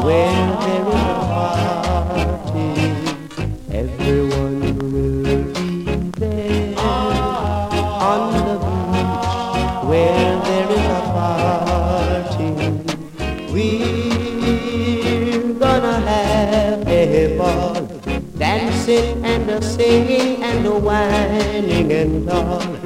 Where there is a party, everyone will be there. On the beach, where there is a party, we're gonna have a ball, dancing and a singing and a whining and all.